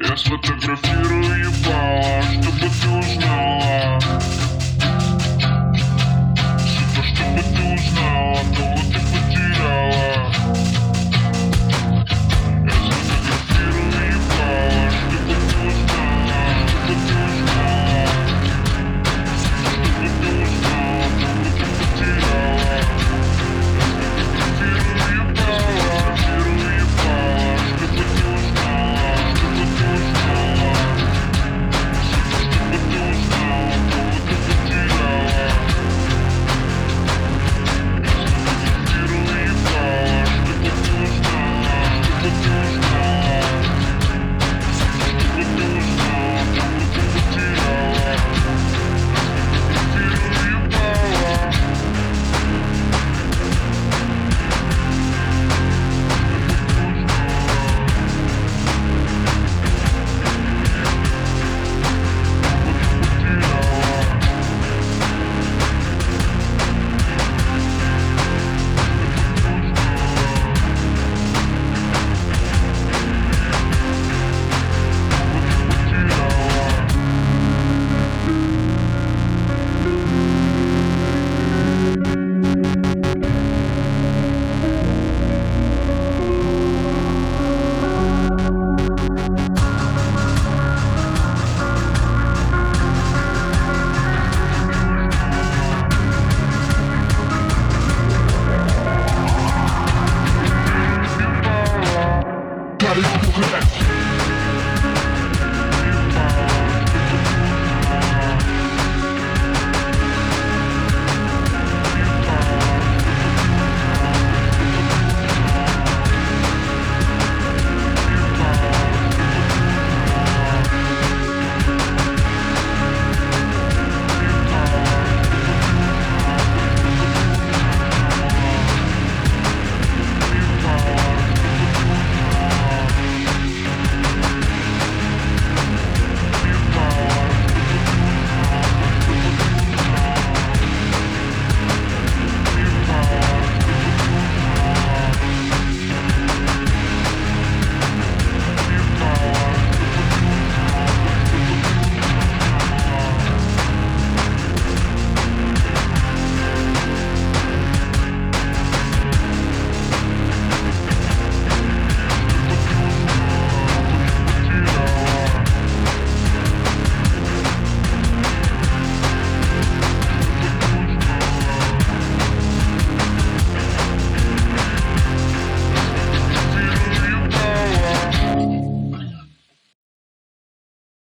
Я сфотографирую ебало, чтобы ты узнала. Сука, чтобы ты узнала, кого ты потеряла. Я сфотографирую ебало, чтобы ты узнала, чтобы ты узнала. Сука, чтобы ты узнала, кого ты потеряла. Я сфотографирую ебало, чтобы ты узнала, чтобы ты узнала. Чтобы ты узнала, кого ты потеряла. Я сфотографирую ебало, чтобы ты узнала, чтобы ты узнала. Чтобы ты узнала, кого ты потеряла. Я сфотографирую ебало. Gotta go for that.